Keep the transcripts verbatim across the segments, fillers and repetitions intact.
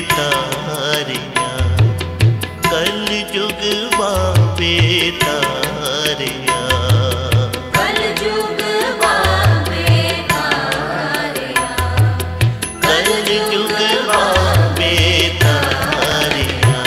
तारिया, कल जुग बाबे तारिया, कल जुग बाबे तारिया, कल जुग बाबे तारिया।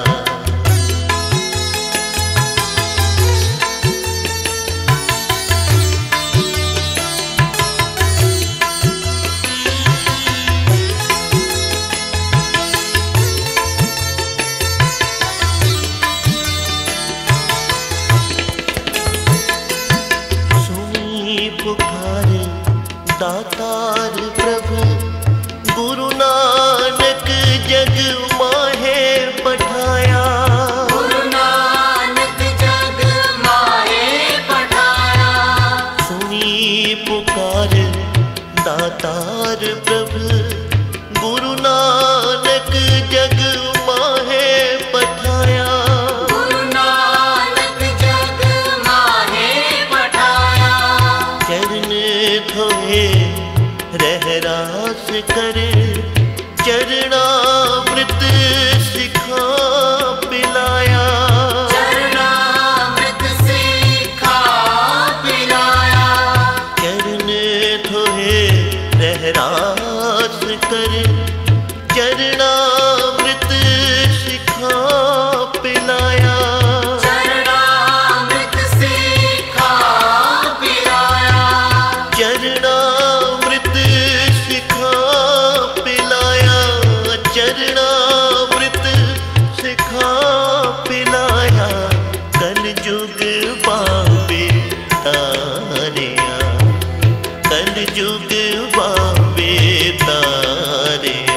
पुकार दातार प्रभु, गुरु नानक जग माहे पठाया, गुरु नानक जग माहे पठाया। सुनी पुकार दातार प्रभु, गुरु नानक जग माहे पठाया, गुरु नानक जग माहे पठाया। चरण धोए रहरास करे, चरणामृत सिखा पिलाया, चरणामृत सिखा पिलाया। चरण धोए रहरास करे, चरणामृत सिखा पिलाया, चरणामृत सिखा पिलाया। चरणामृत सिखा पिलाया, चरणामृत सिखा पिलाया, कल जुग बाबे तारिया, कल जुग बाबे तारिया।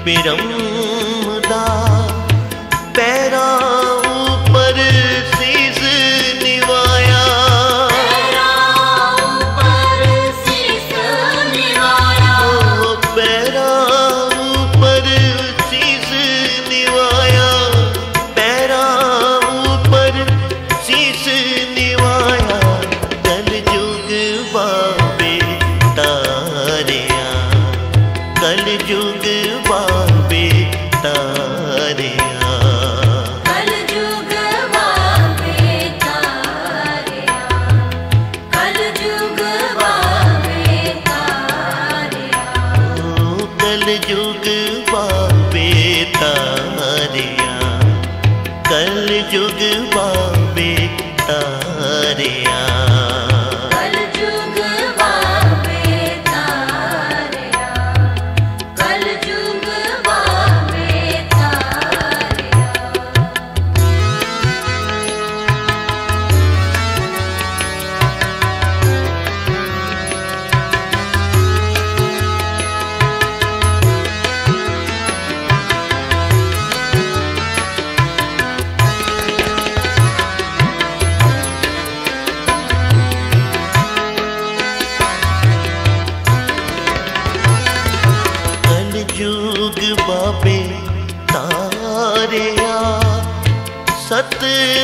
पिरमदा पैरा ऊपर सीस निवाया, ऊपर शीश निवाया, ओ पैरा ऊपर सीस निवाया, पैरा ऊपर सीस निवाया। कल जुग बाबे तारिया, कल जुग बाबे तारिया, कल जुग बाबे तारिया, कल जुग बाबे तारिया, ओ कल जुग बाबे तारिया, कल जुग बाबे तारिया। कल जुग बाबे तारिया, कल जुग बाबे तारिया। कल जुग बाबे तारिया, सत